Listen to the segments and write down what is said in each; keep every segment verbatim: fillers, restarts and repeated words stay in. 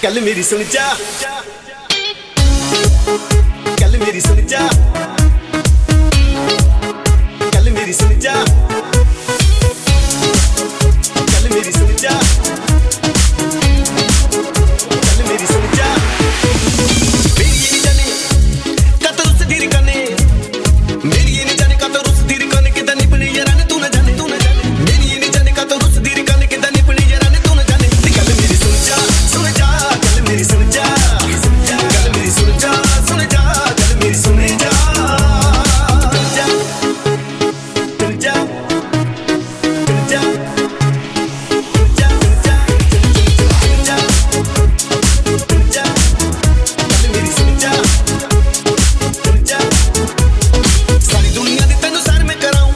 गल मेरी सुन जा, गल मेरी सुन जा, गल मेरी सुन जा, गल मेरी सुन जा, गल मेरी सुन जा। मेरी ये नहीं जाने कत रुस धीर कने, मेरी ये नहीं जाने कत रुस धीर कने किदा निपने याराने तू ना जाने, तू ना जाने। मेरी ये नहीं जाने कत रुस धीर कने किदा निपने याराने तू ना जाने। गल मेरी सुन जा, सुन जा, गल मेरी सुन जा, गल मेरी सुन जा, सुन जा, गल मेरी सुन जा। सुन जा, सुन जा, सुन जा, सुन जा, सुन जा, सुन जा, गल मेरी सुन जा, सुन जा। सारी दुनिया दी तैनू सर में कराऊं,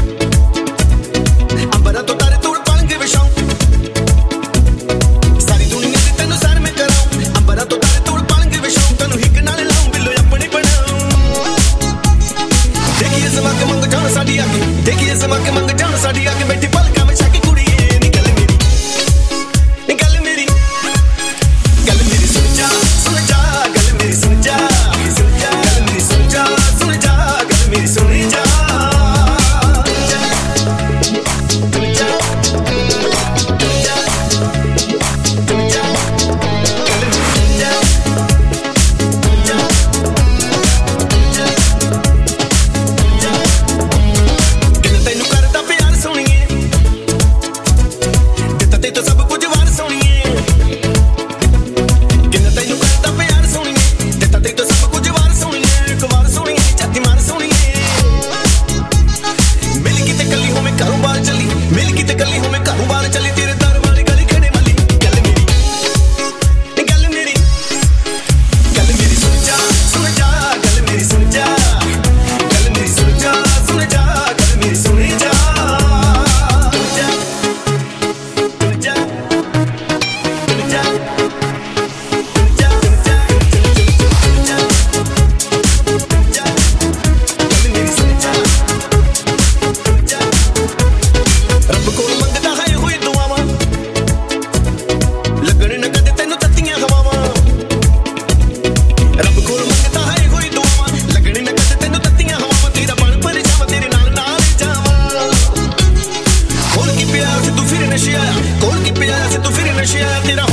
अंबरा तो तारे तोड़ पालंगे विछाऊं। सारी दुनिया दी तैनू सर में कराऊं, अंबरा तो तारे तोड़ पालंगे विछाऊं। तैनू हिक नाल लाऊं बिल्लो अपनी बनाऊं। देखिए समा के मंग जान साडी आके, देखिए समा के मंग जान साडी आके बैठी पलकां विछा के कुड़िए नी गल मेरी, नी गल मेरी, गल मेरी सुन जा, सुन जा, गल मेरी सुन जा, सुन जा, गल मेरी सुन जा, सुन जा, गल मेरी सुन जा। सुन जा, सुन जा, सुन जा, सुन जा, गल मेरी सुन जा, सुन जा, सुन जा, सुन जा। दिल तैनू करदा प्यार सोहणीए, दित्ता ते तो सब कुछ वार सोहणीए। दिल तैनू करदा प्यार सोहणीए, दित्ता ते तो सब कुछ वार सोहणीए। कुमार सोहणीए, छाती मार सोहणीए। मिल किते कली होवे घरों बाहर चली, मिल किते कली होवे घरों बाहर चली। तेरे दर वाली गली खड़े मली। गल मेरी, नी गल मेरी, गल मेरी सुन जा, सुन जा, गल मेरी सुन जा, गल मेरी सुन जा, सुन जा, गल मेरी सुन जा। सुन जा, सुन जा, सुन जा, सुन जा, सुन जा, सुन जा, सुन जा, गल मेरी सुन जा, सुन जा। रब कोल मंगदा है होई दुआवां, लगण न कदे तैनू तत्तियां हवावां। रब कोल मंगदा है होई दुआवां, लगण न कदे तैनू तत्तियां हवावां। तेरा बण पर जावां, तेरे नाल नाल जावां। कोल की प्यार से तू फिर नशे आया, कोल की प्यार से तू फिर नशे आया। तेरा